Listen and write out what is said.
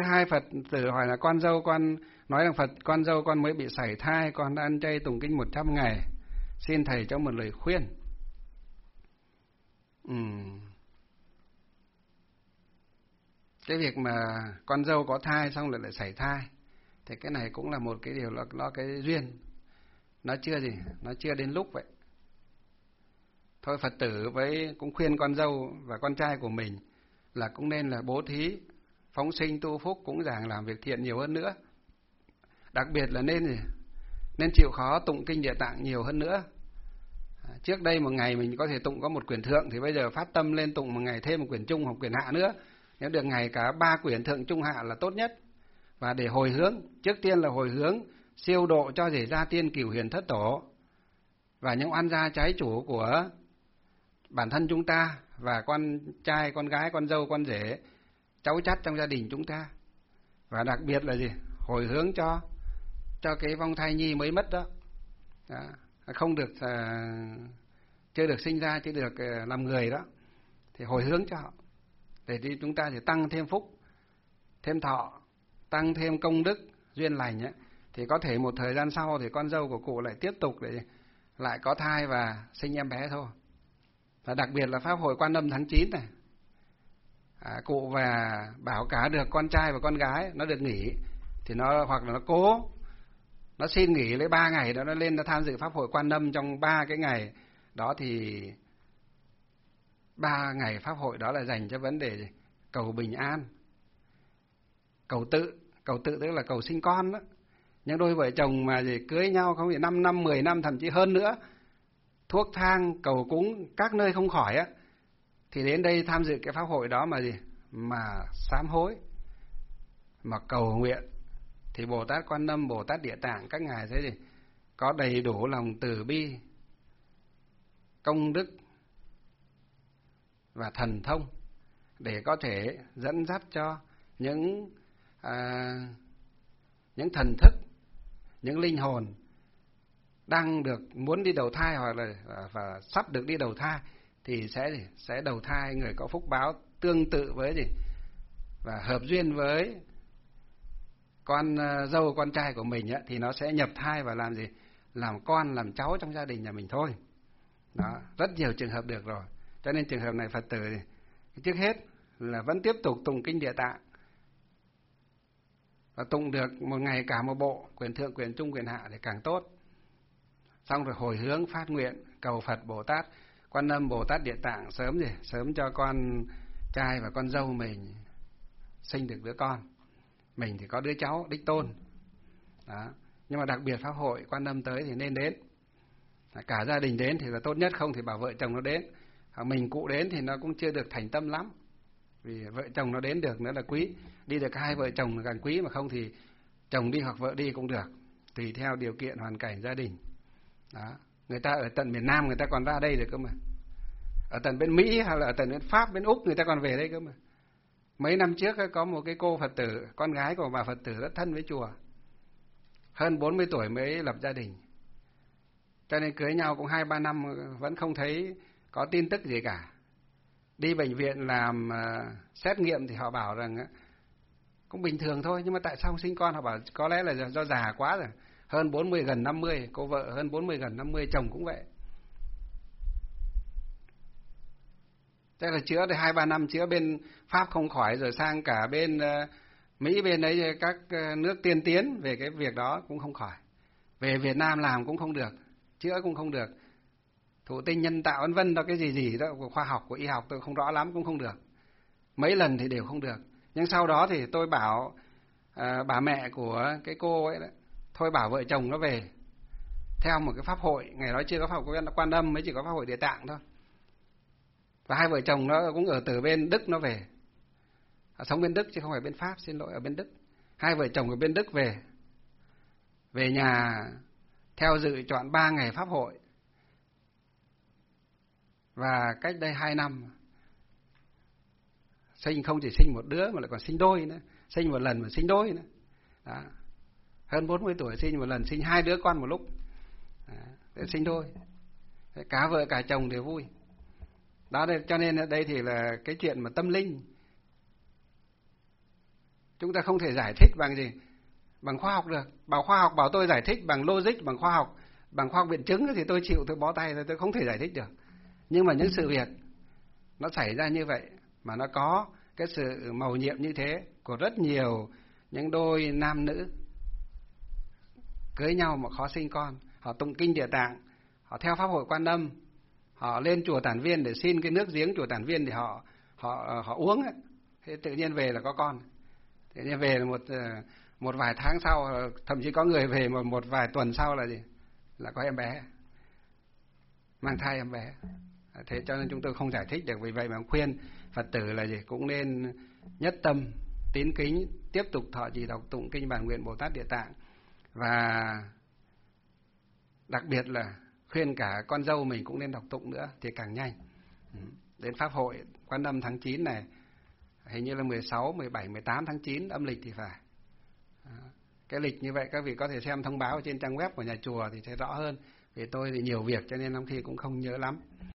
hai Phật tử hỏi là con dâu con nói rằng Phật, con dâu con mới bị sảy thai, con đã ăn chay tụng kinh 100 ngày, xin thầy cho một lời khuyên. Cái việc mà con dâu có thai xong lại sảy thai thì cái này cũng là một cái điều, nó cái duyên, nó chưa đến lúc vậy. Thôi Phật tử cũng khuyên con dâu và con trai của mình là cũng nên là bố thí, phóng sinh tu phúc, cũng giảng làm việc thiện nhiều hơn nữa. Đặc biệt là nên chịu khó tụng kinh Địa Tạng nhiều hơn nữa. Trước đây một ngày mình có thể tụng có một quyển thượng, thì bây giờ phát tâm lên tụng một ngày thêm một quyển trung hoặc quyển hạ nữa. Nếu được ngày cả 3 quyển thượng trung hạ là tốt nhất. Và để hồi hướng, trước tiên là hồi hướng siêu độ cho rể gia tiên cửu huyền thất tổ và những oan gia trái chủ của bản thân chúng ta và con trai, con gái, con dâu, con rể, cháu chắt trong gia đình chúng ta. Và đặc biệt là hồi hướng cho cái vong thai nhi mới mất đó, không được, chưa được sinh ra, chưa được làm người đó, thì hồi hướng cho họ để chúng ta thì tăng thêm phúc, thêm thọ, tăng thêm công đức, duyên lành ấy, thì có thể một thời gian sau thì con dâu của cụ lại tiếp tục để lại có thai và sinh em bé thôi. Và đặc biệt là pháp hội Quan Âm tháng 9 này, cụ và bảo cả được con trai và con gái nó được nghỉ thì nó, hoặc là nó cố nó xin nghỉ lấy 3 ngày đó, nó lên nó tham dự pháp hội Quan Âm trong 3 cái ngày đó, thì 3 ngày pháp hội đó là dành cho vấn đề cầu bình an, cầu tự tức là cầu sinh con đó. Nhưng đôi vợ chồng mà cưới nhau không thì 5 năm, 10 năm, thậm chí hơn nữa, thuốc thang cầu cúng các nơi không khỏi á, thì đến đây tham dự cái pháp hội đó mà sám hối, mà cầu nguyện, thì Bồ Tát Quan Âm, Bồ Tát Địa Tạng các ngài sẽ có đầy đủ lòng từ bi, công đức và thần thông để có thể dẫn dắt cho những thần thức, những linh hồn đang muốn đi đầu thai hoặc là và sắp được đi đầu thai, thì sẽ đầu thai người có phúc báo tương tự với và hợp duyên với con dâu con trai của mình ấy, thì nó sẽ nhập thai và làm con làm cháu trong gia đình nhà mình thôi. Đó, rất nhiều trường hợp được rồi. Cho nên trường hợp này Phật tử trước hết là vẫn tiếp tục tụng kinh Địa Tạng, và tụng được một ngày cả một bộ, quyển thượng, quyển trung, quyển hạ thì càng tốt. Xong rồi hồi hướng phát nguyện cầu Phật Bồ Tát Quan Âm, Bồ Tát Địa Tạng sớm cho con trai và con dâu mình sinh được đứa con, mình thì có đứa cháu đích tôn đó. Nhưng mà đặc biệt pháp hội Quan Âm tới thì nên đến, cả gia đình đến thì là tốt nhất, không thì bảo vợ chồng nó đến. Mình cụ đến thì nó cũng chưa được thành tâm lắm, vì vợ chồng nó đến được nữa là quý, đi được 2 vợ chồng là càng quý, mà không thì chồng đi hoặc vợ đi cũng được, tùy theo điều kiện hoàn cảnh gia đình đó. Người ta ở tận miền Nam người ta còn ra đây được cơ mà, ở tận bên Mỹ hay là ở tận bên Pháp, bên Úc người ta còn về đây cơ mà. Mấy năm trước có một cái cô Phật tử, con gái của bà Phật tử rất thân với chùa, hơn 40 tuổi mới lập gia đình, cho nên cưới nhau cũng 2-3 năm vẫn không thấy có tin tức gì cả. Đi bệnh viện làm xét nghiệm thì họ bảo rằng cũng bình thường thôi, nhưng mà tại sao không sinh con? Họ bảo có lẽ là do già quá rồi, hơn 40 gần 50, cô vợ hơn 40 gần 50, chồng cũng vậy. Thế là chữa được 2-3 năm, chữa bên Pháp không khỏi, rồi sang cả bên Mỹ, bên đấy các nước tiên tiến về cái việc đó cũng không khỏi. Về Việt Nam làm cũng không được, chữa cũng không được. Thụ tinh nhân tạo vân vân đó, cái gì đó của khoa học, của y học tôi không rõ lắm, cũng không được. Mấy lần thì đều không được. Nhưng sau đó thì tôi bảo bà mẹ của cái cô ấy đó, thôi bảo vợ chồng nó về theo một cái pháp hội, ngày đó chưa có pháp hội Quan Âm, mới chỉ có pháp hội Địa Tạng thôi. Và 2 vợ chồng nó cũng ở từ bên Đức nó về, sống bên Đức chứ không phải bên Pháp, xin lỗi, ở bên Đức. 2 vợ chồng ở bên Đức về nhà theo dự trọn 3 ngày pháp hội. Và cách đây 2 năm sinh không chỉ sinh một đứa mà lại còn sinh đôi nữa, sinh một lần mà sinh đôi nữa đó. Hơn 40 tuổi sinh một lần, sinh 2 đứa con một lúc đó, sinh đôi. Cả vợ cả chồng đều vui đó. Cho nên ở đây thì là cái chuyện mà tâm linh, Chúng ta không thể giải thích bằng gì? Bằng khoa học được. Bảo khoa học bảo tôi giải thích bằng logic, bằng khoa học biện chứng thì tôi chịu, tôi bó tay, tôi không thể giải thích được. Nhưng mà những sự việc nó xảy ra như vậy, mà nó có cái sự mầu nhiệm như thế của rất nhiều những đôi nam nữ cưới nhau mà khó sinh con, họ tụng kinh Địa Tạng, họ theo pháp hội Quan Âm, họ lên chùa Tản Viên để xin cái nước giếng chùa Tản Viên để họ uống ấy. Thế tự nhiên về là có con. Tự nhiên về là một vài tháng sau, thậm chí có người về một vài tuần sau là gì? Là có em bé, mang thai em bé. Thế cho nên chúng tôi không giải thích được. Vì vậy mà khuyên Phật tử là gì? Cũng nên nhất tâm tín kính, tiếp tục thọ trì đọc tụng kinh Bản Nguyện Bồ Tát Địa Tạng, và đặc biệt là khuyên cả con dâu mình cũng nên đọc tụng nữa thì càng nhanh. Đến pháp hội Quan Âm tháng 9 này, hình như là 16, 17, 18 tháng 9 âm lịch thì phải. Cái lịch như vậy các vị có thể xem thông báo trên trang web của nhà chùa thì sẽ rõ hơn. Vì tôi thì nhiều việc cho nên lắm khi cũng không nhớ lắm.